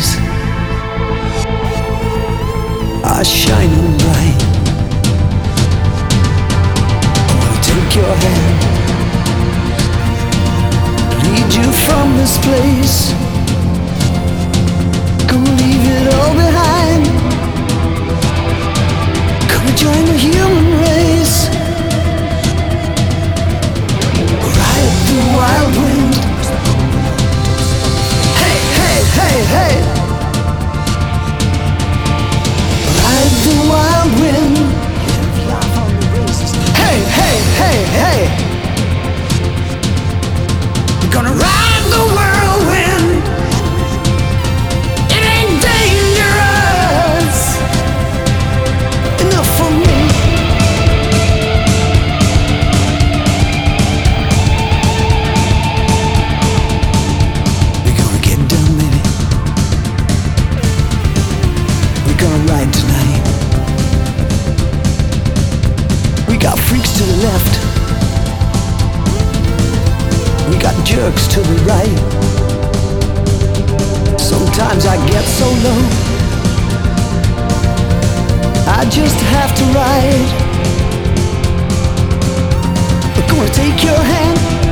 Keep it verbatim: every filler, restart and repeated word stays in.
days are shining bright. I wanna take your hand, lead you from this place. Gonna leave it all behind. Gonna join the human race. Ride the wild wind. Hey, hey, hey, hey. Ride the wild wind. Hey, hey, hey, hey. We're gonna ride the whirlwind. It ain't dangerous enough for me. We're gonna get done, baby. We're gonna ride tonight. We got freaks to the left, we got jerks to the right. Sometimes I get so low, I just have to ride. We're gonna take your hand,